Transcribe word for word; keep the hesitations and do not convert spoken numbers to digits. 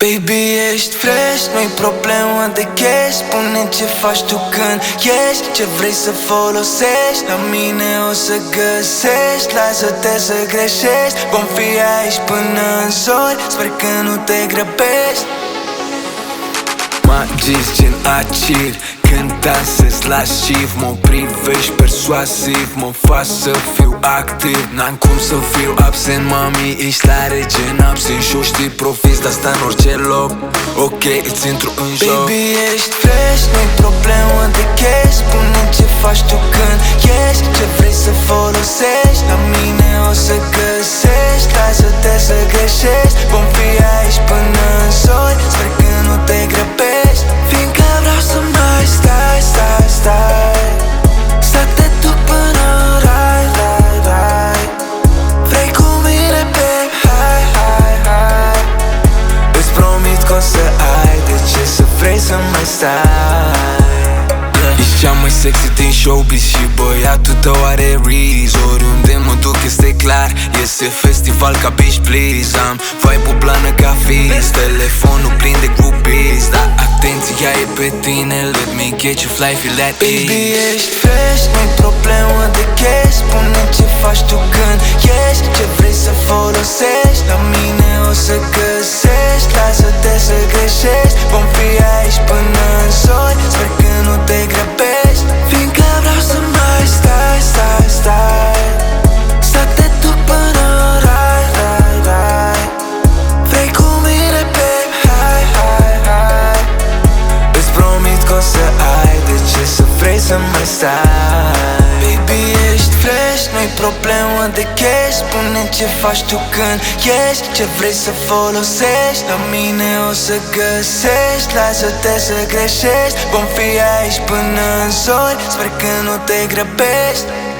Baby, ești fresh, nu-i problemă de cash. Spune ce faci tu când ești, ce vrei să folosești. La mine o să găsești, lasă-te să greșești. Vom fi aici până în zori, sper că nu te grăbești. Magis gen acid, când dansez la shift. Mă privești persuasiv, mă faci să fiu activ. N-am cum să fiu absent, mami, ești tare gen absent. Și-o știi, profiți de asta în orice loc. Ok, îți intru în joc. Baby, ești fresh, nu-i problemă de cash. Spune ce faci tu când ești, ce vrei să folosești. La mine o să găsești, lasă-te să greșești. Vom fi aici până în zori, sper că nu te grăbești. Fiindcă vreau să mai stai, stai, stai. Stă-te tu până rai, rai, rai. Vrei cu mine, babe, hai, hai, hai. Îți promit că o să ai de ce să vrei să mai stai. Ești cea mai sexy din showbiz și băiatul tău are riz. Oriunde mă duc este clar, iese festival ca bitch please. Am vibe-ul plană ca fix, telefonul plin de groupies. Dar atenția e pe tine, let me get you fly, feel at ease. Baby, ești fresh, nu-i problemă de cash. Spune ce faci tu când ești, ce vrei să folosești. La mine o să găsești, lasă-te să greșești. Vom fi aici până în zori, sper că nu te grăbești. Fiindcă vreau să mai stai, stai, stai. Stă-te tu până rai, rai, rai. Vrei cu mine, babe, hai, hai, hai. Îți promit că o să ai de ce să vrei să mai stai. Baby, ești fresh, nu-i problemă de cash. Spune ce faci tu când ești, ce vrei să folosești. La mine o să găsești, lasă-te să greșești. Vom fi aici până în zori, sper că nu te grăbești.